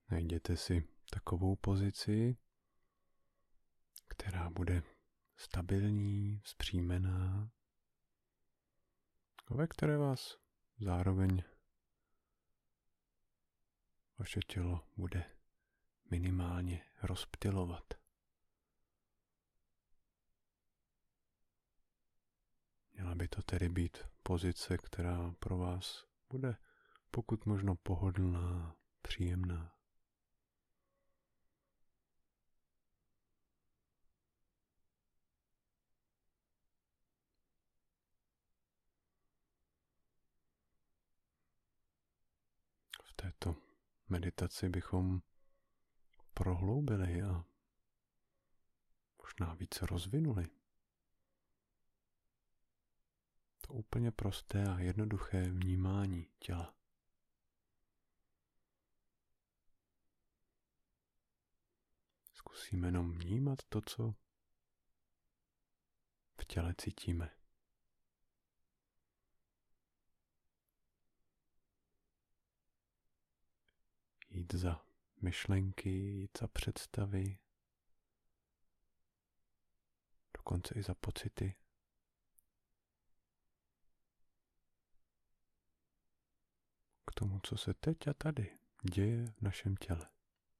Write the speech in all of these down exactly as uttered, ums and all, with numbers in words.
Najděte si takovou pozici, která bude stabilní, vzpřímená, ve které vás zároveň vaše tělo bude minimálně rozptylovat. Měla by to tedy být pozice, která pro vás bude pokud možno pohodlná, příjemná. V této meditaci bychom prohloubili a možná více rozvinuli to úplně prosté a jednoduché vnímání těla. Zkusíme jenom vnímat to, co v těle cítíme. Jít za myšlenky, jít za představy, dokonce i za pocity. K tomu, co se teď a tady děje v našem těle.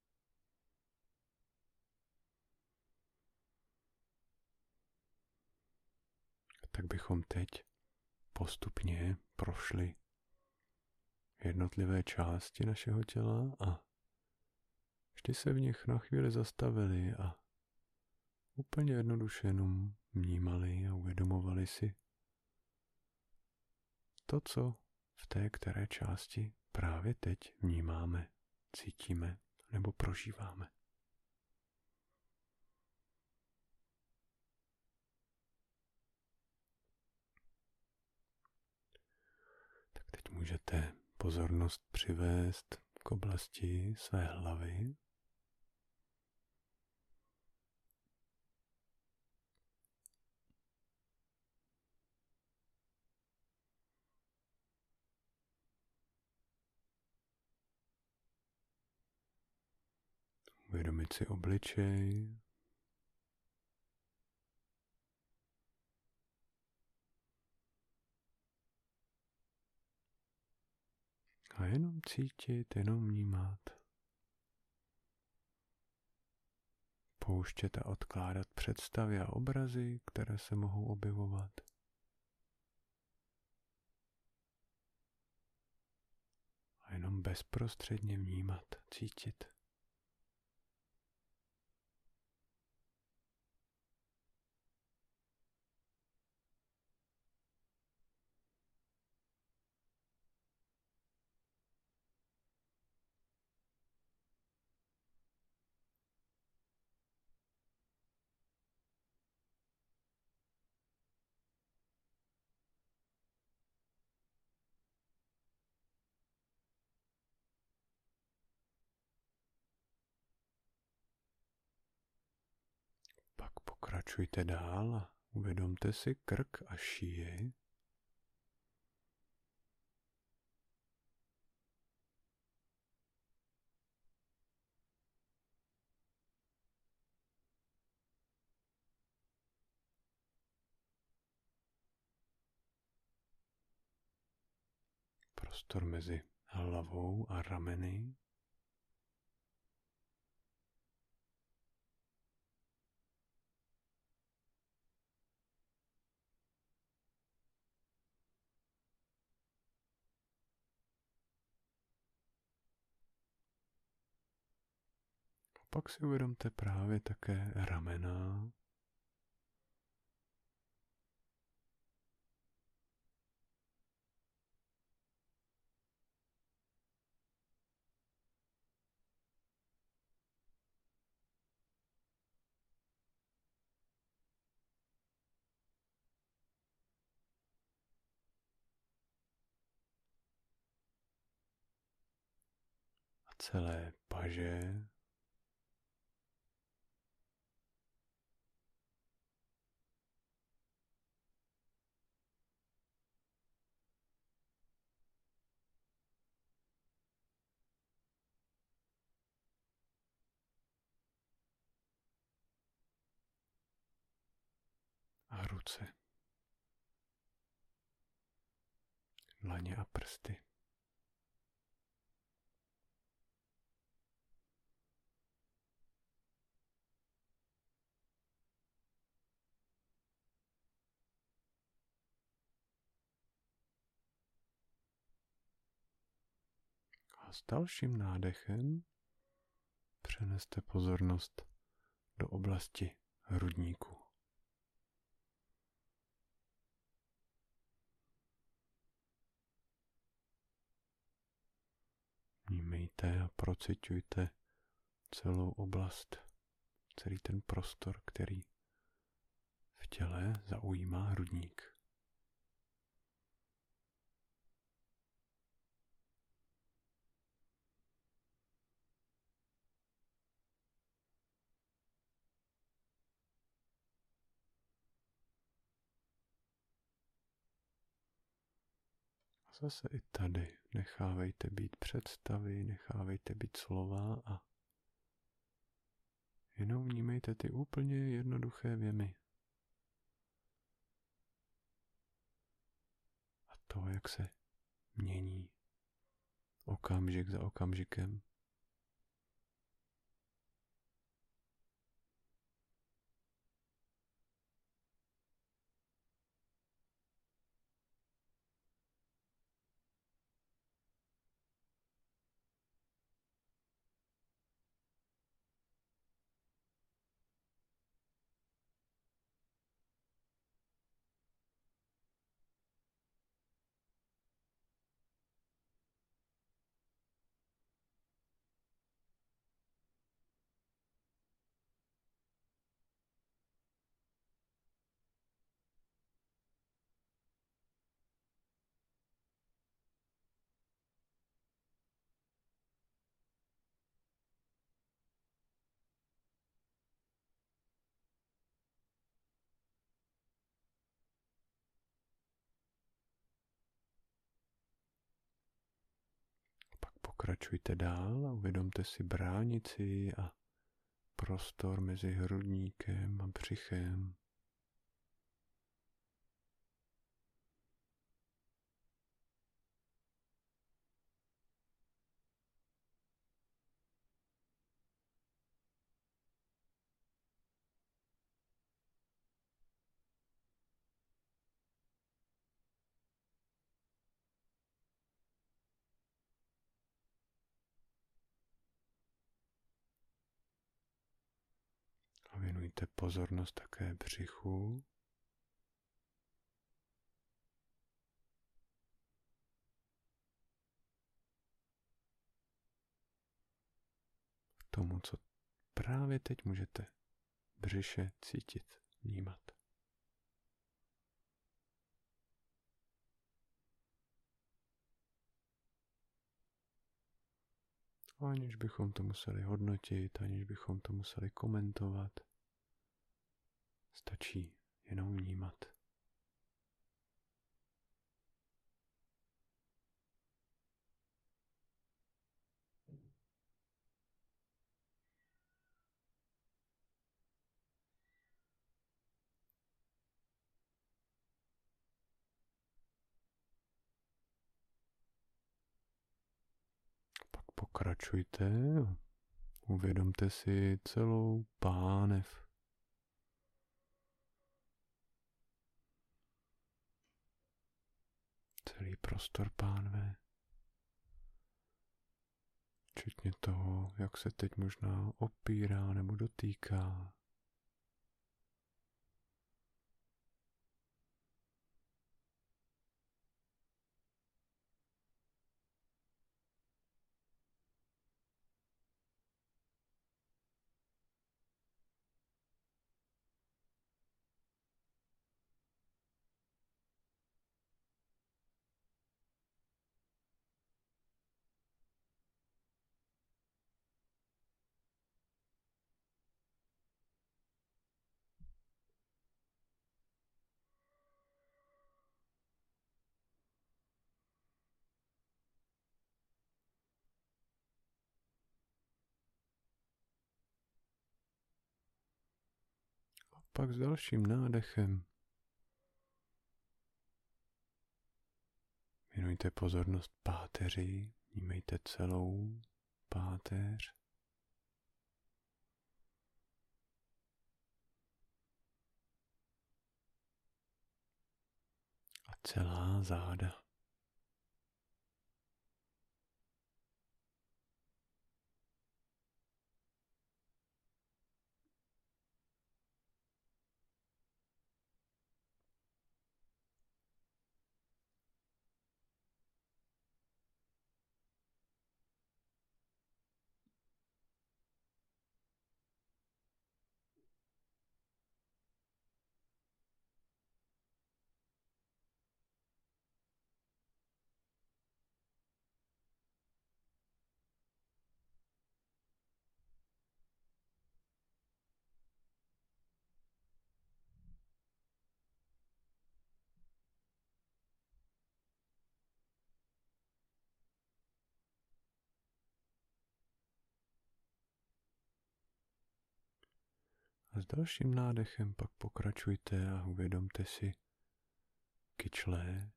Tak bychom teď postupně prošli jednotlivé části našeho těla a vždy se v nich na chvíli zastavili a úplně jednoduše jenom vnímali a uvědomovali si to, co v té které části právě teď vnímáme, cítíme nebo prožíváme. Tak teď můžete pozornost přivést k oblasti své hlavy. Uvědomit si obličej. A jenom cítit, jenom vnímat. Pouštět a odkládat představy a obrazy, které se mohou objevovat. A jenom bezprostředně vnímat, cítit. Pak pokračujte dál a uvědomte si krk a šíji. Prostor mezi hlavou a rameny. Pak si uvědomte právě také ramena. A celé paže. ruce, dlaně a prsty. A s dalším nádechem přeneste pozornost do oblasti hrudníku. Vnímejte a prociťujte celou oblast, celý ten prostor, který v těle zaujímá hrudník. A zase i tady nechávejte být představy, nechávejte být slova a jenom vnímejte ty úplně jednoduché věmy. A to, jak se mění okamžik za okamžikem. Pokračujte dál a uvědomte si bránici a prostor mezi hrudníkem a břichem. A věnujte pozornost také břichu. K tomu, co právě teď můžete v břiše cítit, vnímat. Aniž bychom to museli hodnotit, aniž bychom to museli komentovat. Stačí jenom vnímat. Pak pokračujte. Uvědomte si celou pánev. Celý prostor pánve. Včetně toho, jak se teď možná opírá nebo dotýká. Pak s dalším nádechem Věnujte pozornost páteři, vnímejte celou páteř. A celá záda. A s dalším nádechem pak pokračujte a uvědomte si kyčle.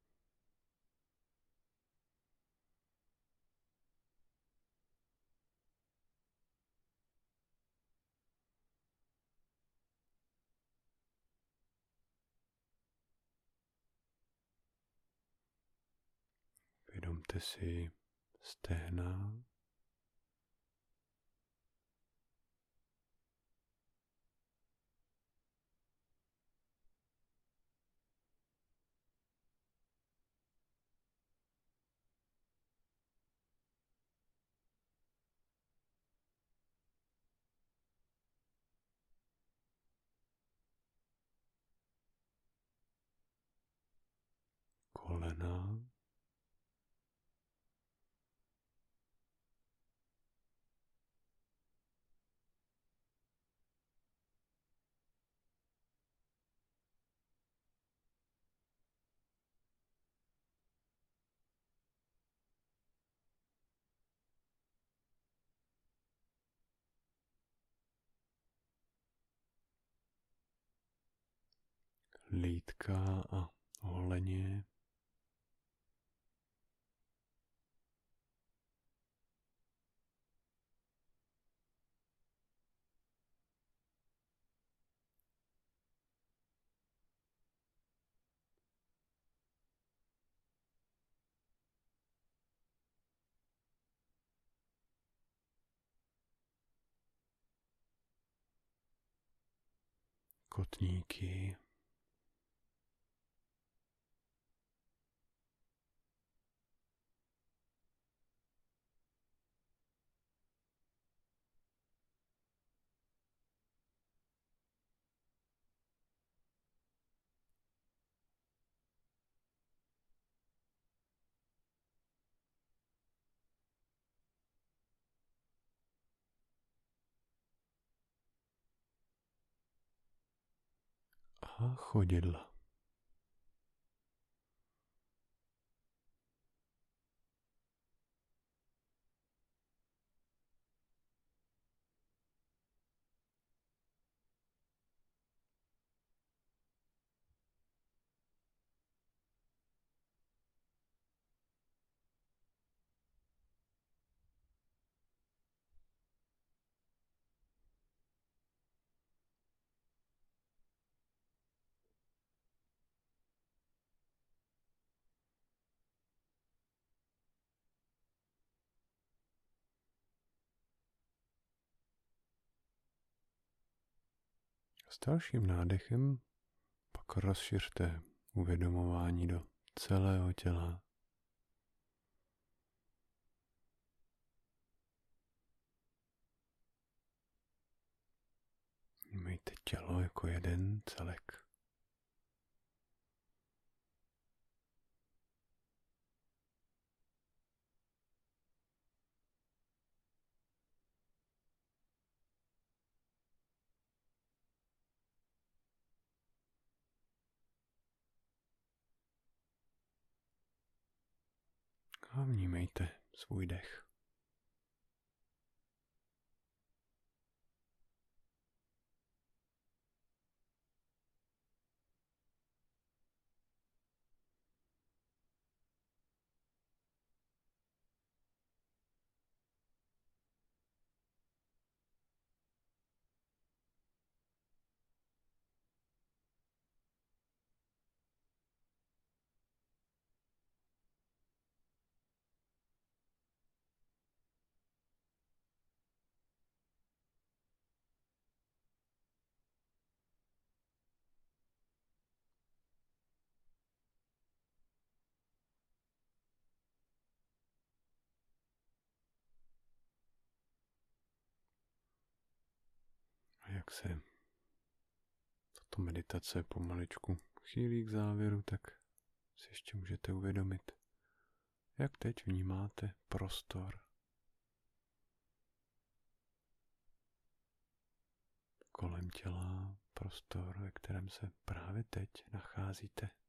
Uvědomte si stehna. Kolena. Lítka a holeně. Kotníky. A chodidla. S dalším nádechem pak rozšiřte uvědomování do celého těla. Mějte tělo jako jeden celek. A vnímejte svůj dech. jak se tato meditace pomaličku chýlí k závěru, tak si ještě můžete uvědomit, jak teď vnímáte prostor kolem těla, prostor, ve kterém se právě teď nacházíte.